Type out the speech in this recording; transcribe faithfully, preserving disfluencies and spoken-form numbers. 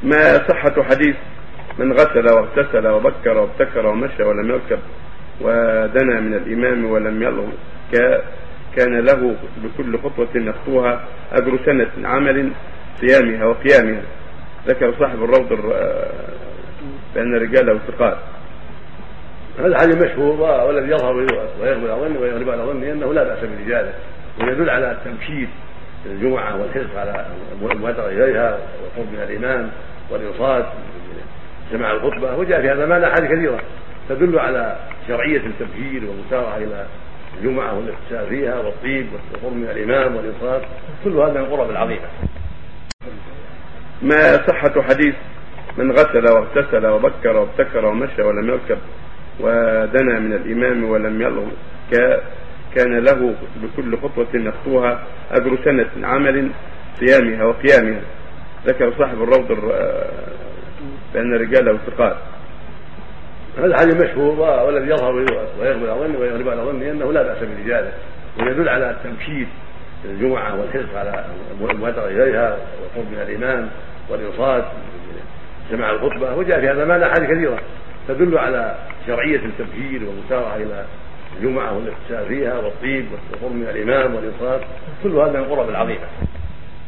ما صحة حديث من غسل واغتسل وبكر وابتكر ومشى ولم يركب ودنا من الإمام ولم يلغ كان له بكل خطوة يخطوها أجر سنة عمل صيامها وقيامها. ذكر صاحب الروض بأن رجاله ثقات. هذا الحديث مشهور، والذي يظهر ويغلب على ظني ويغلب على ظني أنه لا بأس برجاله، ويدل على التمشيد في الجمعة والحرص على المبادرة إليها والقرب من الإمام والإنصات سماع الخطبة. وجاء في هذا المعنى أحاديث كثيرة تدل على شرعية التبكير والمسارعة إلى الجمعة والاغتسال فيها والطيب والقرب من الإمام والإنصات، كل هذا من القرب العظيمة. ما صحة حديث من غسل واغتسل وبكر وابتكر ومشى ولم يركب ودنا من الإمام ولم يلغ كان له بكل خطوة يخطوها أجر سنة عمل صيامها وقيامها. ذكر صاحب الروض بأن رجاله ثقات. هذا الحديث مشهور، والذي يظهر ويغلب على ظني ويغلب على ظني أنه لا بأس برجاله، ويدل على التمشيد في الجمعة والحرص على المبادرة إليها والقرب من الإمام والإنصات سماع الخطبة. وجاء في هذا المعنى أحاديث كثيرة تدل على شرعية التبكير والمسارعة إلى الجمعة والاغتسال فيها والطيب والقرب من الإمام والإنصات، كل هذا من القرب العظيمة.